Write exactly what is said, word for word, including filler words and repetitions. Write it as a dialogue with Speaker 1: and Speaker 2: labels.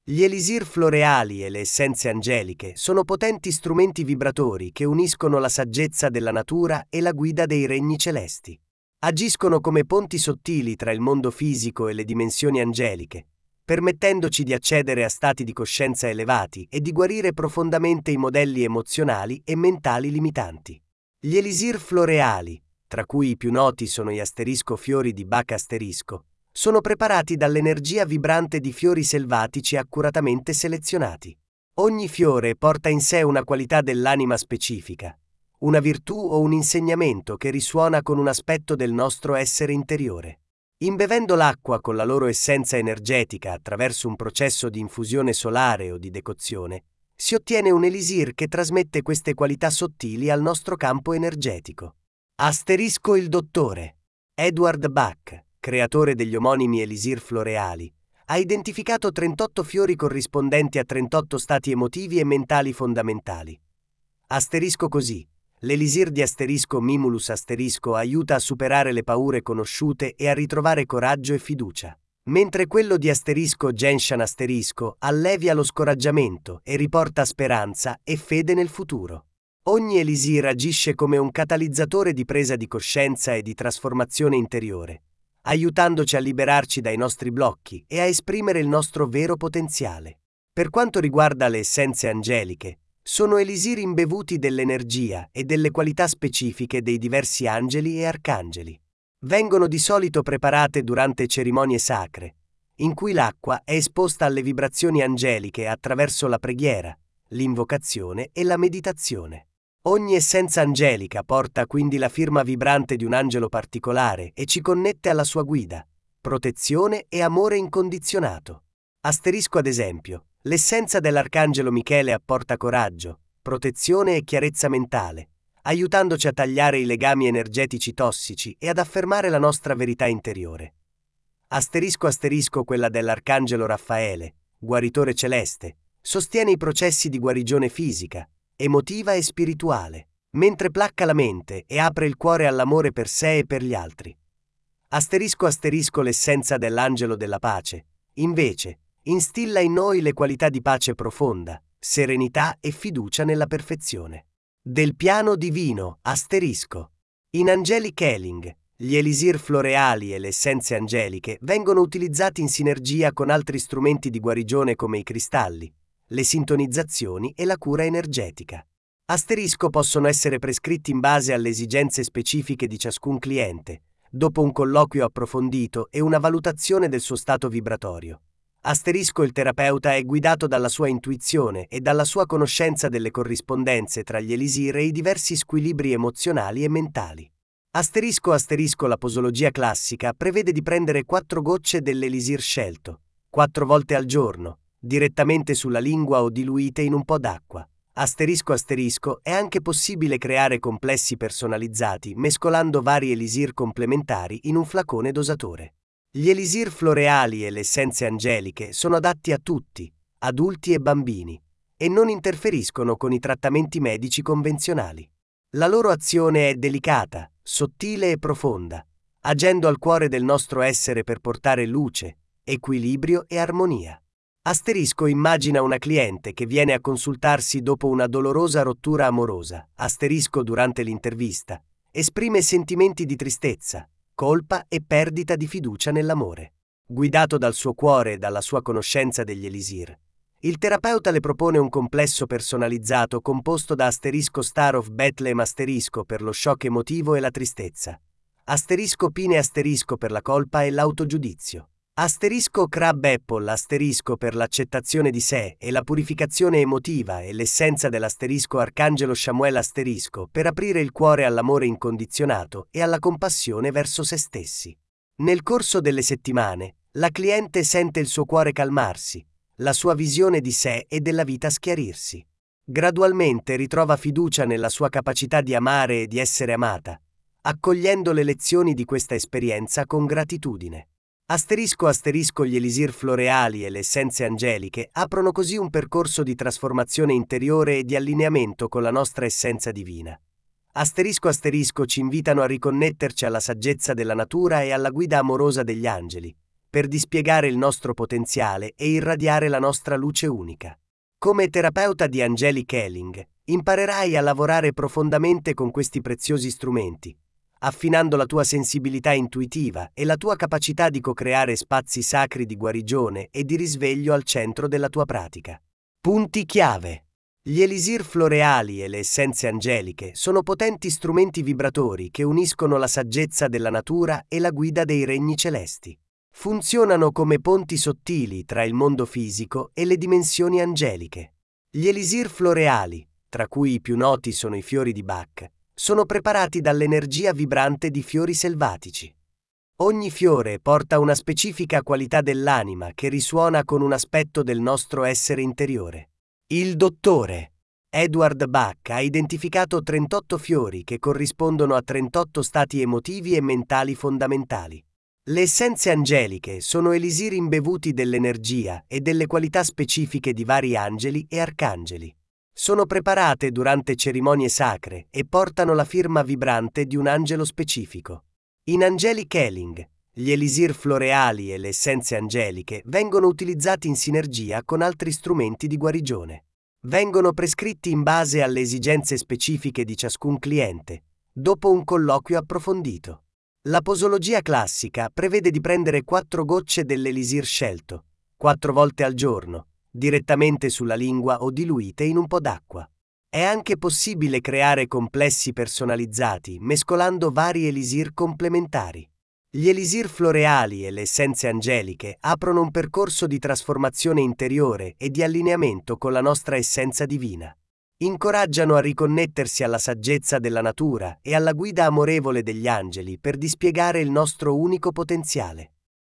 Speaker 1: Gli elisir floreali e le essenze angeliche sono potenti strumenti vibratori che uniscono la saggezza della natura e la guida dei regni celesti. Agiscono come ponti sottili tra il mondo fisico e le dimensioni angeliche, permettendoci di accedere a stati di coscienza elevati e di guarire profondamente i modelli emozionali e mentali limitanti. Gli elisir floreali, tra cui i più noti sono gli asterisco fiori di Bach asterisco, sono preparati dall'energia vibrante di fiori selvatici accuratamente selezionati. Ogni fiore porta in sé una qualità dell'anima specifica, una virtù o un insegnamento che risuona con un aspetto del nostro essere interiore. Imbevendo l'acqua con la loro essenza energetica attraverso un processo di infusione solare o di decozione, si ottiene un elisir che trasmette queste qualità sottili al nostro campo energetico. Asterisco il dottore Edward Bach, creatore degli omonimi elisir floreali, ha identificato trentotto fiori corrispondenti a trentotto stati emotivi e mentali fondamentali. Asterisco così, l'elisir di asterisco Mimulus asterisco aiuta a superare le paure conosciute e a ritrovare coraggio e fiducia, mentre quello di asterisco Genshan asterisco allevia lo scoraggiamento e riporta speranza e fede nel futuro. Ogni elisir agisce come un catalizzatore di presa di coscienza e di trasformazione interiore, aiutandoci a liberarci dai nostri blocchi e a esprimere il nostro vero potenziale. Per quanto riguarda le essenze angeliche, sono elisir imbevuti dell'energia e delle qualità specifiche dei diversi angeli e arcangeli. Vengono di solito preparate durante cerimonie sacre, in cui l'acqua è esposta alle vibrazioni angeliche attraverso la preghiera, l'invocazione e la meditazione. Ogni essenza angelica porta quindi la firma vibrante di un angelo particolare e ci connette alla sua guida, protezione e amore incondizionato. Asterisco ad esempio, l'essenza dell'arcangelo Michele apporta coraggio, protezione e chiarezza mentale, aiutandoci a tagliare i legami energetici tossici e ad affermare la nostra verità interiore. Asterisco asterisco quella dell'arcangelo Raffaele, guaritore celeste, sostiene i processi di guarigione fisica, emotiva e spirituale, mentre placca la mente e apre il cuore all'amore per sé e per gli altri. Asterisco asterisco l'essenza dell'angelo della pace, invece, instilla in noi le qualità di pace profonda, serenità e fiducia nella perfezione. Del piano divino, asterisco. In Angelic Healing, gli elisir floreali e le essenze angeliche vengono utilizzati in sinergia con altri strumenti di guarigione come i cristalli, le sintonizzazioni e la cura energetica. Asterisco possono essere prescritti in base alle esigenze specifiche di ciascun cliente, dopo un colloquio approfondito e una valutazione del suo stato vibratorio. Asterisco il terapeuta è guidato dalla sua intuizione e dalla sua conoscenza delle corrispondenze tra gli elisir e i diversi squilibri emozionali e mentali. Asterisco asterisco la posologia classica prevede di prendere quattro gocce dell'elisir scelto, quattro volte al giorno, direttamente sulla lingua o diluite in un po' d'acqua. Asterisco asterisco è anche possibile creare complessi personalizzati mescolando vari elisir complementari in un flacone dosatore. Gli elisir floreali e le essenze angeliche sono adatti a tutti, adulti e bambini, e non interferiscono con i trattamenti medici convenzionali. La loro azione è delicata, sottile e profonda, agendo al cuore del nostro essere per portare luce, equilibrio e armonia. Asterisco immagina una cliente che viene a consultarsi dopo una dolorosa rottura amorosa. Asterisco durante l'intervista esprime sentimenti di tristezza, colpa e perdita di fiducia nell'amore. Guidato dal suo cuore e dalla sua conoscenza degli elisir, il terapeuta le propone un complesso personalizzato composto da asterisco Star of Bethlehem asterisco per lo shock emotivo e la tristezza, asterisco Pine asterisco per la colpa e l'autogiudizio, asterisco Crab Apple asterisco per l'accettazione di sé e la purificazione emotiva e l'essenza dell'asterisco Arcangelo Samuel asterisco per aprire il cuore all'amore incondizionato e alla compassione verso se stessi. Nel corso delle settimane, la cliente sente il suo cuore calmarsi, la sua visione di sé e della vita schiarirsi. Gradualmente ritrova fiducia nella sua capacità di amare e di essere amata, accogliendo le lezioni di questa esperienza con gratitudine. Asterisco asterisco gli elisir floreali e le essenze angeliche aprono così un percorso di trasformazione interiore e di allineamento con la nostra essenza divina. Asterisco asterisco ci invitano a riconnetterci alla saggezza della natura e alla guida amorosa degli angeli, per dispiegare il nostro potenziale e irradiare la nostra luce unica. Come terapeuta di Angelic Healing, imparerai a lavorare profondamente con questi preziosi strumenti, affinando la tua sensibilità intuitiva e la tua capacità di co-creare spazi sacri di guarigione e di risveglio al centro della tua pratica. Punti chiave. Gli elisir floreali e le essenze angeliche sono potenti strumenti vibratori che uniscono la saggezza della natura e la guida dei regni celesti. Funzionano come ponti sottili tra il mondo fisico e le dimensioni angeliche. Gli elisir floreali, tra cui i più noti sono i fiori di Bach, sono preparati dall'energia vibrante di fiori selvatici. Ogni fiore porta una specifica qualità dell'anima che risuona con un aspetto del nostro essere interiore. Il dottore Edward Bach ha identificato trentotto fiori che corrispondono a trentotto stati emotivi e mentali fondamentali. Le essenze angeliche sono elisir imbevuti dell'energia e delle qualità specifiche di vari angeli e arcangeli. Sono preparate durante cerimonie sacre e portano la firma vibrante di un angelo specifico. In Angelic Healing, gli elisir floreali e le essenze angeliche vengono utilizzati in sinergia con altri strumenti di guarigione. Vengono prescritti in base alle esigenze specifiche di ciascun cliente, dopo un colloquio approfondito. La posologia classica prevede di prendere quattro gocce dell'elisir scelto, quattro volte al giorno, direttamente sulla lingua o diluite in un po' d'acqua. È anche possibile creare complessi personalizzati mescolando vari elisir complementari. Gli elisir floreali e le essenze angeliche aprono un percorso di trasformazione interiore e di allineamento con la nostra essenza divina. Incoraggiano a riconnettersi alla saggezza della natura e alla guida amorevole degli angeli per dispiegare il nostro unico potenziale.